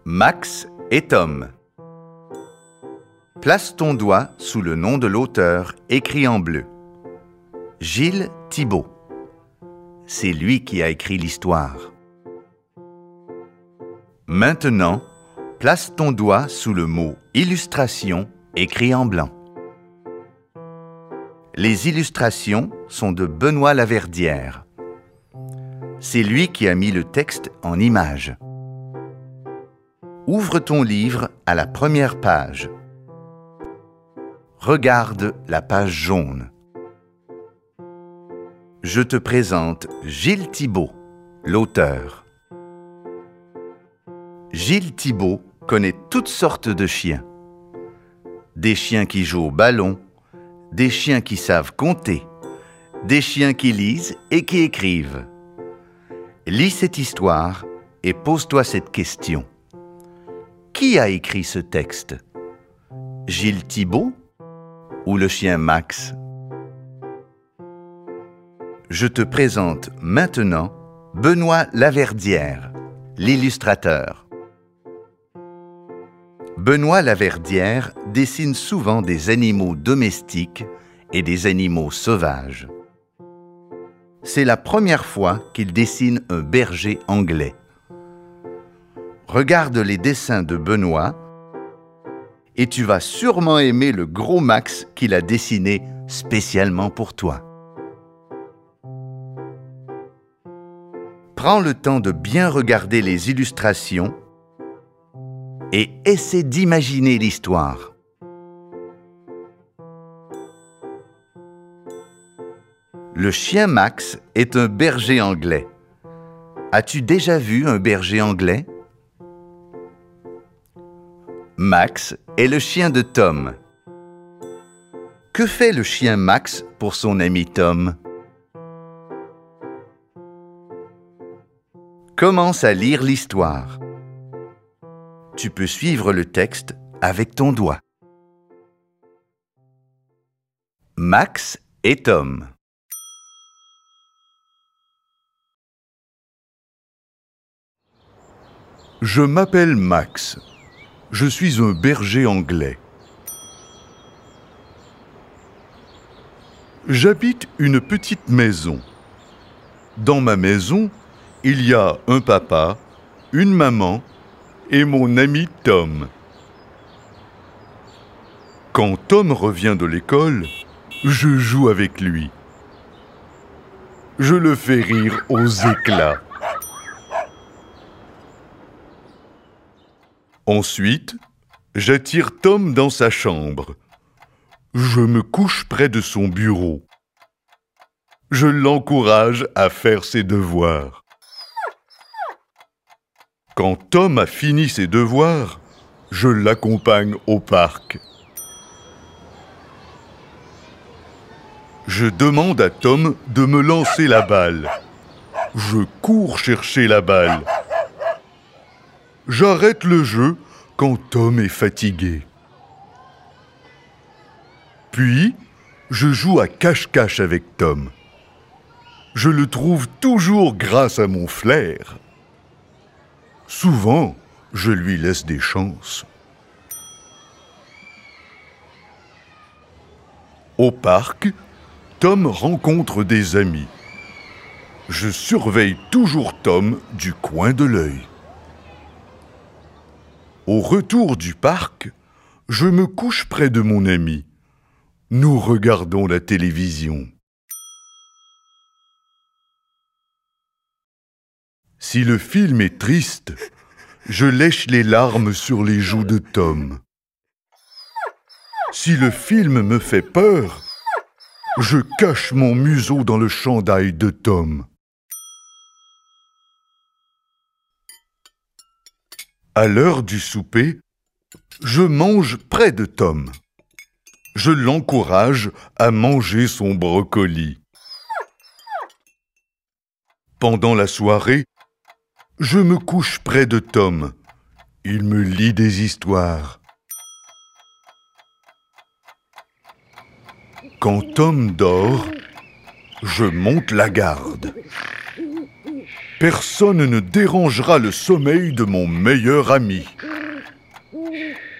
Max et Tom. Place ton doigt sous le nom de l'auteur écrit en bleu. Gilles Thibault. C'est lui qui a écrit l'histoire. Maintenant, place ton doigt sous le mot « illustration » écrit en blanc. Les illustrations sont de Benoît Laverdière. C'est lui qui a mis le texte en images. Ouvre ton livre à la première page. Regarde la page jaune. Je te présente Gilles Thibault, l'auteur. Gilles Thibault connaît toutes sortes de chiens. Des chiens qui jouent au ballon, des chiens qui savent compter, des chiens qui lisent et qui écrivent. Lis cette histoire et pose-toi cette question. Qui a écrit ce texte? Gilles Thibault ou le chien Max? Je te présente maintenant Benoît Laverdière, l'illustrateur. Benoît Laverdière dessine souvent des animaux domestiques et des animaux sauvages. C'est la première fois qu'il dessine un berger anglais. Regarde les dessins de Benoît et tu vas sûrement aimer le gros Max qu'il a dessiné spécialement pour toi. Prends le temps de bien regarder les illustrations et essaie d'imaginer l'histoire. Le chien Max est un berger anglais. As-tu déjà vu un berger anglais? Max est le chien de Tom. Que fait le chien Max pour son ami Tom? Commence à lire l'histoire. Tu peux suivre le texte avec ton doigt. Max et Tom. Je m'appelle Max. Je suis un berger anglais. J'habite une petite maison. Dans ma maison, il y a un papa, une maman et mon ami Tom. Quand Tom revient de l'école, je joue avec lui. Je le fais rire aux éclats. Ensuite, j'attire Tom dans sa chambre. Je me couche près de son bureau. Je l'encourage à faire ses devoirs. Quand Tom a fini ses devoirs, je l'accompagne au parc. Je demande à Tom de me lancer la balle. Je cours chercher la balle. J'arrête le jeu quand Tom est fatigué. Puis, je joue à cache-cache avec Tom. Je le trouve toujours grâce à mon flair. Souvent, je lui laisse des chances. Au parc, Tom rencontre des amis. Je surveille toujours Tom du coin de l'œil. Au retour du parc, je me couche près de mon ami. Nous regardons la télévision. Si le film est triste, je lèche les larmes sur les joues de Tom. Si le film me fait peur, je cache mon museau dans le chandail de Tom. À l'heure du souper, je mange près de Tom. Je l'encourage à manger son brocoli. Pendant la soirée, je me couche près de Tom. Il me lit des histoires. Quand Tom dort, je monte la garde. Personne ne dérangera le sommeil de mon meilleur ami.